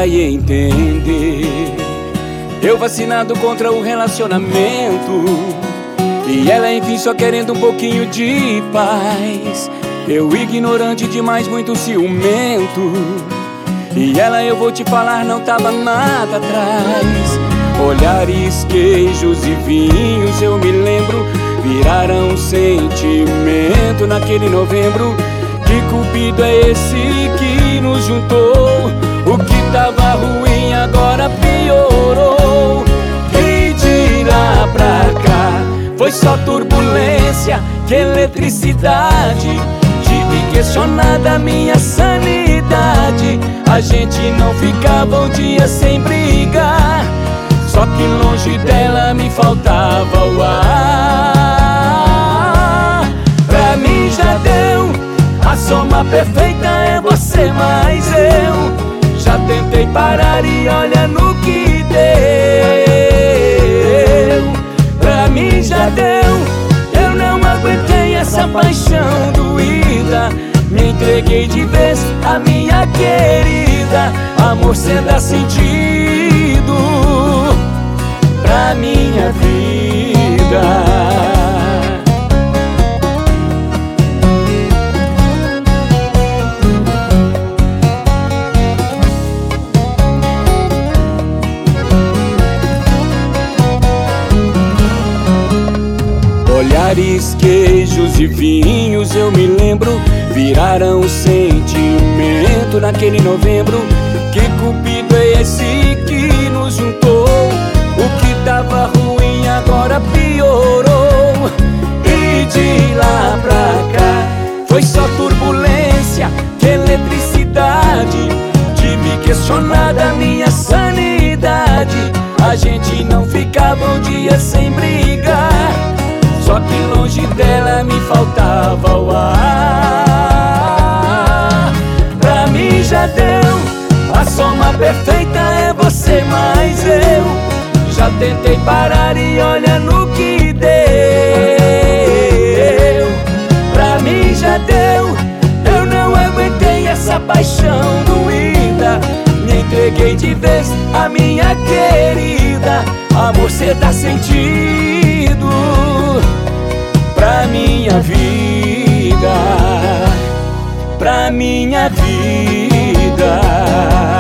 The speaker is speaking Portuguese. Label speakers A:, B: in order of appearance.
A: vai entender. Eu vacinado contra o relacionamento e ela enfim só querendo um pouquinho de paz. Eu ignorante demais, muito ciumento, e ela, eu vou te falar, não tava nada atrás. Olhares, queijos e vinhos, eu me lembro, viraram sentimento naquele novembro. Que cupido é esse que nos juntou? O que tava ruim agora piorou. E de lá pra cá foi só turbulência, que eletricidade. Tive questionar da minha sanidade. A gente não ficava um dia sem brigar, só que longe dela me faltava o ar. Pra mim já deu, a soma perfeita é você mais eu. Já tentei parar e olha no que deu. Pra mim já deu, eu não aguentei essa paixão doída. Me entreguei de vez a minha querida. Amor, cê dá sentido pra minha vida. Olhares, queijos e vinhos, eu me lembro, viraram sentimento naquele novembro. Que cupido é esse que nos juntou? O que tava ruim agora piorou. E de lá pra cá foi só turbulência, que eletricidade. Tive questionar da minha sanidade. A gente não ficava um dia sem brigar, só que longe dela me faltava o ar. Pra mim já deu, a soma perfeita é você mais eu. Já tentei parar e olha no que deu. Pra mim já deu, eu não aguentei essa paixão doída. Me entreguei de vez a minha querida. Amor, cê dá sentido pra minha vida, pra minha vida.